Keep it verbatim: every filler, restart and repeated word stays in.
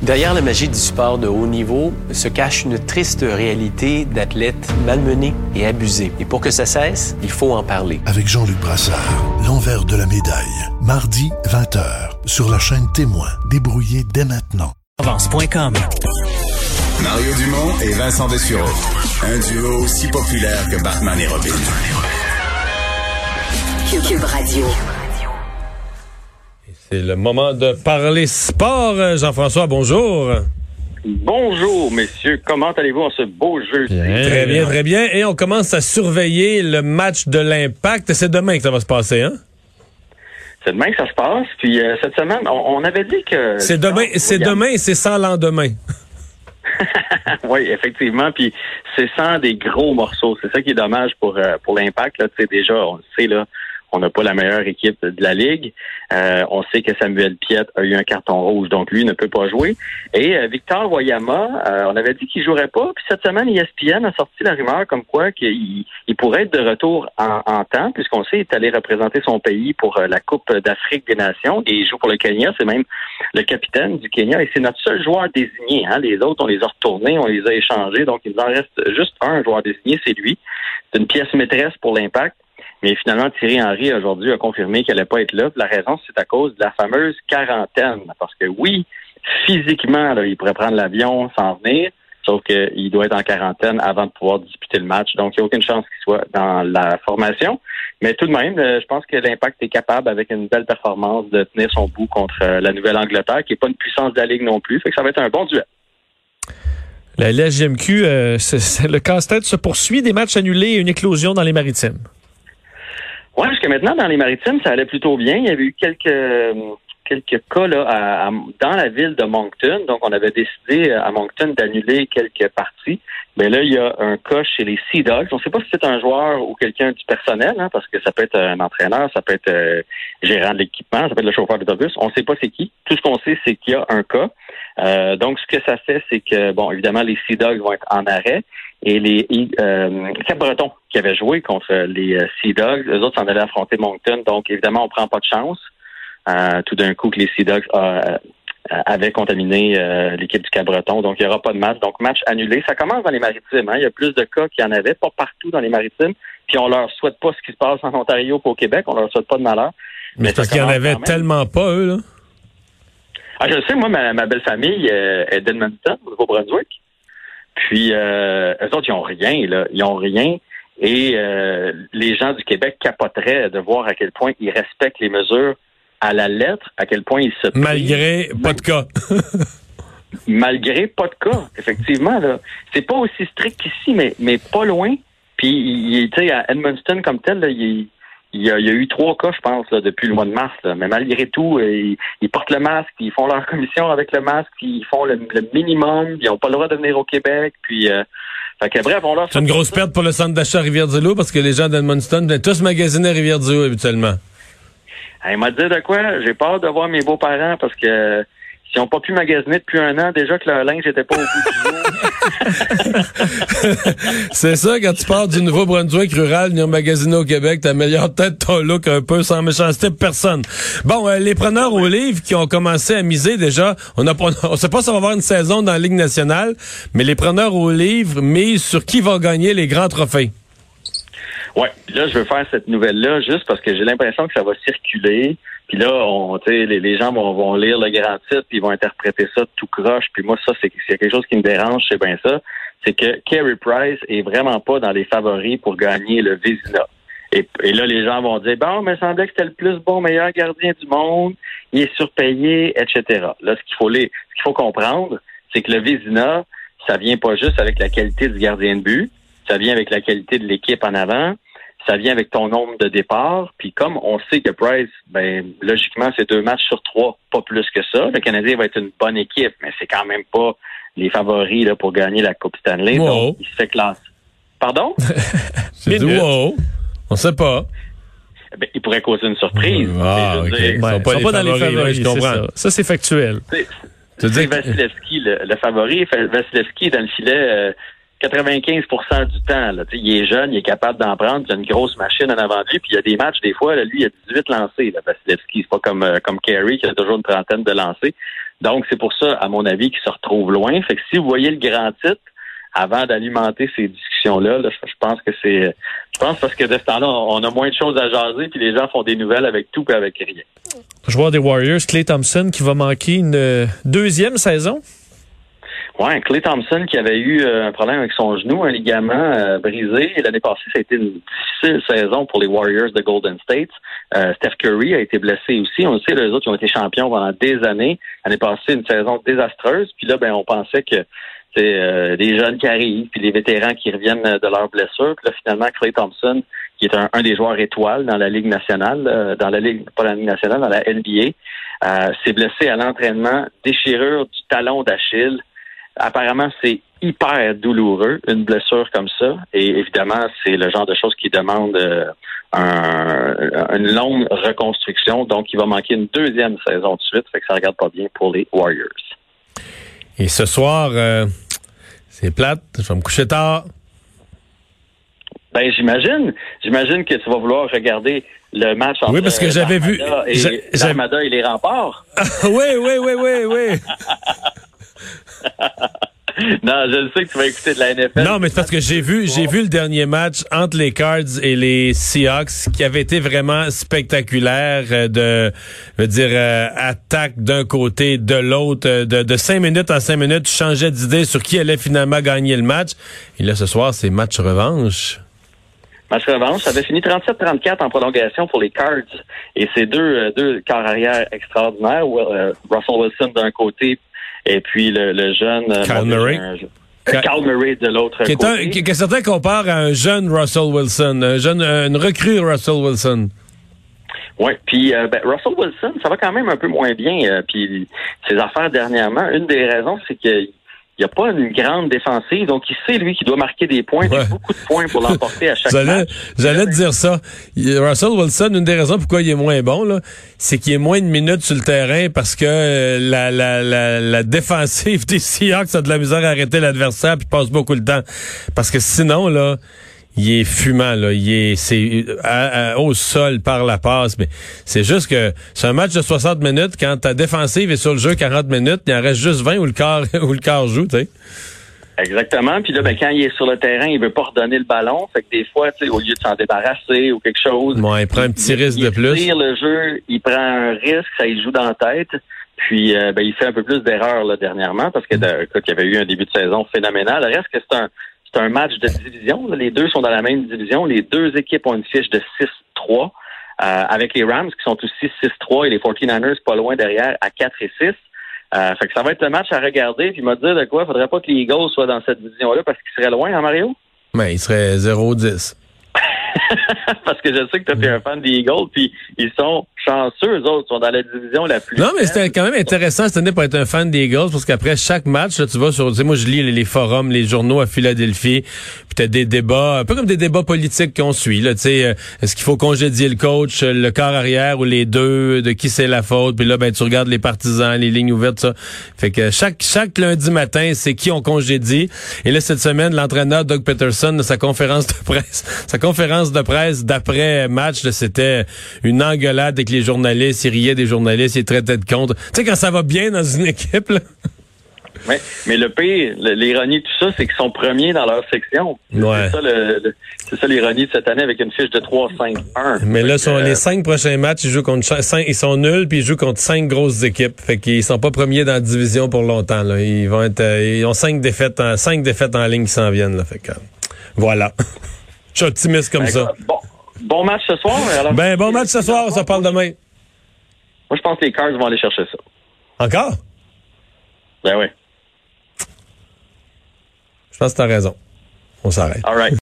Derrière la magie du sport de haut niveau se cache une triste réalité d'athlètes malmenés et abusés. Et pour que ça cesse, il faut en parler. Avec Jean-Luc Brassard, l'envers de la médaille. Mardi, vingt heures, sur la chaîne Témoin. Débrouillé dès maintenant. Avance point com. Mario Dumont et Vincent Dessureau. Un duo aussi populaire que Batman et Robin. Cube Radio. C'est le moment de parler sport. Jean-François, bonjour. Bonjour, messieurs. Comment allez-vous en ce beau jeudi? Très bien, très bien. Et on commence à surveiller le match de l'Impact. C'est demain que ça va se passer, hein? C'est demain que ça se passe. Puis euh, cette semaine, on, on avait dit que... C'est demain, c'est demain et c'est sans lendemain. Oui, effectivement. Puis c'est sans des gros morceaux. C'est ça qui est dommage pour euh, pour l'Impact. Là, tu sais, déjà, on le sait, là, on n'a pas la meilleure équipe de la Ligue. Euh, on sait que Samuel Piette a eu un carton rouge, donc lui ne peut pas jouer. Et euh, Victor Wanyama, euh, on avait dit qu'il jouerait pas. Puis cette semaine, E S P N a sorti la rumeur comme quoi qu'il il pourrait être de retour en, en temps, puisqu'on sait qu'il est allé représenter son pays pour euh, la Coupe d'Afrique des Nations. Et il joue pour le Kenya. C'est même le capitaine du Kenya. Et c'est notre seul joueur désigné. Hein. Les autres, on les a retournés, on les a échangés. Donc, il en reste juste un joueur désigné, c'est lui. C'est une pièce maîtresse pour l'Impact. Mais finalement, Thierry Henry, aujourd'hui, a confirmé qu'elle n'allait pas être là. La raison, c'est à cause de la fameuse quarantaine. Parce que oui, physiquement, là, il pourrait prendre l'avion, s'en venir, sauf qu'il doit être en quarantaine avant de pouvoir disputer le match. Donc, il n'y a aucune chance qu'il soit dans la formation. Mais tout de même, je pense que l'Impact est capable, avec une belle performance, de tenir son bout contre la Nouvelle-Angleterre, qui n'est pas une puissance de la Ligue non plus. Fait que ça va être un bon duel. La L G M Q, euh, c'est, c'est, le casse-tête se poursuit, des matchs annulés et une éclosion dans les Maritimes. Oui, jusqu'à maintenant, dans les Maritimes, ça allait plutôt bien. Il y avait eu quelques quelques cas là à, à, dans la ville de Moncton. Donc, on avait décidé à Moncton d'annuler quelques parties. Mais là, il y a un cas chez les Sea Dogs. On ne sait pas si c'est un joueur ou quelqu'un du personnel, hein, parce que ça peut être un entraîneur, ça peut être euh, gérant de l'équipement, ça peut être le chauffeur d'autobus. On ne sait pas c'est qui. Tout ce qu'on sait, c'est qu'il y a un cas. Euh, donc, ce que ça fait, c'est que, bon, évidemment, les Sea Dogs vont être en arrêt. Et les euh, Cap-Breton qui avaient joué contre les euh, Sea Dogs, eux autres s'en allaient affronter Moncton. Donc, évidemment, on prend pas de chance. Euh, tout d'un coup, que les Sea Dogs euh, avaient contaminé euh, l'équipe du Cap-Breton. Donc, il n'y aura pas de match. Donc, match annulé. Ça commence dans les Maritimes. Hein. Il y a plus de cas qu'il y en avait, pas partout dans les Maritimes. Puis, on leur souhaite pas ce qui se passe en Ontario et au Québec. On leur souhaite pas de malheur. Mais, Mais parce qu'il y en avait tellement pas, eux, là. Ah, je le sais, moi, ma, ma belle famille euh, est d'Edmonton, au Nouveau-Brunswick. Puis, euh, eux autres, ils ont rien, là. Ils ont rien. Et euh, les gens du Québec capoteraient de voir à quel point ils respectent les mesures à la lettre, à quel point ils se prient. Malgré pas de cas. Malgré pas de cas, effectivement, là. C'est pas aussi strict qu'ici, mais, mais pas loin. Puis, tu sais, à Edmundston comme tel, là, il Il y, a, il y a eu trois cas, je pense, là, depuis le mois de mars. Là. Mais malgré tout, ils, ils portent le masque, ils font leur commission avec le masque, puis ils font le, le minimum, puis ils n'ont pas le droit de venir au Québec. Puis, euh, fait que, bref, on leur C'est une grosse perte pour le centre d'achat Rivière-du-Loup parce que les gens d'Edmundston venaient tous magasiner à Rivière-du-Loup habituellement. Il m'a dit de quoi? J'ai peur de voir mes beaux-parents parce que s'ils n'ont pas pu magasiner depuis un an, déjà que leur linge n'était pas au bout du jour. C'est ça, quand tu pars du Nouveau-Brunswick rural, venir magasiner au Québec, t'améliores peut-être ton look un peu sans méchanceté de personne. Bon, euh, les preneurs au livre qui ont commencé à miser déjà, on a, on sait pas si on va avoir une saison dans la Ligue nationale, mais les preneurs au livre misent sur qui va gagner les grands trophées. Ouais, là, je veux faire cette nouvelle-là juste parce que j'ai l'impression que ça va circuler. Puis là, on, les, les gens vont, vont lire le grand titre puis ils vont interpréter ça tout croche. Puis moi, ça, c'est, c'est quelque chose qui me dérange, c'est bien ça. C'est que Carey Price est vraiment pas dans les favoris pour gagner le Vézina. Et, et là, les gens vont dire, bon, mais il semblait que c'était le plus bon, meilleur gardien du monde, il est surpayé, et cetera. Là, ce qu'il faut, les, ce qu'il faut comprendre, c'est que le Vézina, ça vient pas juste avec la qualité du gardien de but, ça vient avec la qualité de l'équipe en avant. Ça vient avec ton nombre de départs. Puis comme on sait que Price, ben logiquement, c'est deux matchs sur trois, pas plus que ça. Le Canadien va être une bonne équipe, mais c'est quand même pas les favoris là, pour gagner la Coupe Stanley. Wow. Donc, il se fait classer. Pardon? C'est du wow. On sait pas. Ben, il pourrait causer une surprise. Ah, OK. Dire, ils sont pas, ils sont pas dans les favoris, je comprends. Ça. ça, c'est factuel. C'est, c'est, c'est Vasilevski, le, le favori. Vasilevski est dans le filet... Euh, quatre-vingt-quinze pour cent du temps. Là. Il est jeune, il est capable d'en prendre, il a une grosse machine en avant de lui, puis il y a des matchs, des fois, là, lui, il a dix-huit lancés, là, Vasilevski. C'est pas comme, euh, comme Carey, qui a toujours une trentaine de lancés. Donc, c'est pour ça, à mon avis, qu'ils se retrouvent loin. Fait que si vous voyez le grand titre, avant d'alimenter ces discussions-là, là, je, je pense que c'est... Je pense parce que de ce temps-là, on a moins de choses à jaser, puis les gens font des nouvelles avec tout et avec rien. Joueur des Warriors, Klay Thompson, qui va manquer une euh, deuxième saison. Ouais, Klay Thompson qui avait eu euh, un problème avec son genou, un ligament euh, brisé. Et l'année passée, ça a été une difficile saison pour les Warriors de Golden State. Euh, Steph Curry a été blessé aussi. On le sait, les autres ils ont été champions pendant des années. L'année passée, une saison désastreuse. Puis là, ben, on pensait que c'est euh, des jeunes qui arrivent, puis les vétérans qui reviennent de leurs blessures. Puis là, finalement, Klay Thompson, qui est un, un des joueurs étoiles dans la Ligue nationale, euh, dans la Ligue, pas la Ligue nationale, dans la N B A, euh, s'est blessé à l'entraînement, déchirure du talon d'Achille. Apparemment, c'est hyper douloureux, une blessure comme ça. Et évidemment, c'est le genre de choses qui demande euh, un, une longue reconstruction. Donc, il va manquer une deuxième saison de suite. Fait que ça regarde pas bien pour les Warriors. Et ce soir, euh, c'est plate. Je vais me coucher tard. Ben, j'imagine. J'imagine que tu vas vouloir regarder le match entre oui, parce que j'avais vu et l'Armada et les Remparts. oui, oui, oui, oui, oui. Non, je sais que tu vas écouter de la N F L. Non, mais c'est parce que j'ai vu, j'ai vu le dernier match entre les Cards et les Seahawks qui avait été vraiment spectaculaire euh, de, je veux dire, euh, attaque d'un côté, de l'autre, euh, de, de cinq minutes en cinq minutes, tu changeais d'idée sur qui allait finalement gagner le match. Et là, ce soir, c'est match revanche. Match revanche, ça avait fini trente-sept à trente-quatre en prolongation pour les Cards. Et c'est deux, euh, deux quarts arrière extraordinaires. Euh, Russell Wilson d'un côté, et puis le, le jeune... Kyle Murray. Kyle Murray de l'autre qui côté. Un, qui, que certains comparent à un jeune Russell Wilson, un jeune, une recrue Russell Wilson. Oui, puis euh, ben, Russell Wilson, ça va quand même un peu moins bien. Euh, puis ses affaires dernièrement, une des raisons, c'est que il n'y a pas une grande défensive, donc il sait, lui, qu'il doit marquer des points, ouais. beaucoup de points pour l'emporter à chaque j'allais, match. J'allais te dire ça. Russell Wilson, une des raisons pourquoi il est moins bon, là, c'est qu'il est moins de minutes sur le terrain parce que euh, la, la, la, la défensive des Seahawks a de la misère à arrêter l'adversaire puis passe beaucoup de temps. Parce que sinon, là, il est fumant, là. Il est, c'est à, à, au sol par la passe, mais c'est juste que c'est un match de soixante minutes. Quand ta défensive est sur le jeu quarante minutes, il en reste juste vingt où le quart, où le quart joue, tu sais. Exactement. Puis là, ben, quand il est sur le terrain, il veut pas redonner le ballon. Fait que des fois, tu sais, au lieu de s'en débarrasser ou quelque chose. Bon, il prend un petit il, risque il de plus. Il tire le jeu, il prend un risque, ça il joue dans la tête. Puis, euh, ben, il fait un peu plus d'erreurs, là, dernièrement, parce que, mm. écoute, il y avait eu un début de saison phénoménal. Reste que c'est un, C'est un match de division. Les deux sont dans la même division. Les deux équipes ont une fiche de six trois, euh, avec les Rams qui sont aussi six trois et les forty-niners pas loin derrière à quatre et six. Euh, fait que ça va être le match à regarder. Puis il m'a dit de quoi, faudrait pas que les Eagles soient dans cette division-là parce qu'ils seraient loin, hein, Mario? Mais il serait zéro dix. Parce que je sais que toi, tu es un fan des Eagles, puis ils sont chanceux, eux autres, sont dans la division la plus... Non, mais c'était quand même intéressant cette année pour être un fan des Eagles, parce qu'après chaque match, là, tu vas sur... Tu sais, moi, je lis les, les forums, les journaux à Philadelphie, puis t'as des débats, un peu comme des débats politiques qu'on suit, là, tu sais, euh, est-ce qu'il faut congédier le coach, le quart arrière ou les deux, de qui c'est la faute, puis là, ben, tu regardes les partisans, les lignes ouvertes, ça. Fait que chaque chaque lundi matin, c'est qui on congédie. Et là, cette semaine, l'entraîneur Doug Peterson, sa conférence de presse, sa conférence de presse d'après match, là, c'était une engueulade avec les journalistes, il riait des journalistes, il traitait de contre. Tu sais, quand ça va bien dans une équipe, là. Ouais, mais le pire, l'ironie de tout ça, c'est qu'ils sont premiers dans leur section. Ouais. C'est ça, le, le, c'est ça l'ironie de cette année avec une fiche de trois cinq un. Mais là, sont, euh, les cinq prochains matchs, ils jouent contre cinq, ils sont nuls, puis ils jouent contre cinq grosses équipes. Fait qu'ils sont pas premiers dans la division pour longtemps. Là. Ils vont être, euh, ils ont cinq défaites, en, cinq défaites en ligne qui s'en viennent. Là. Fait que, voilà. Je suis optimiste comme ben, ça. Bon, bon match ce soir. Alors, ben bon match ce soir, on se parle demain. Moi, je pense que les Cards vont aller chercher ça. Encore? Ben oui. Je pense que t'as raison. On s'arrête. All right.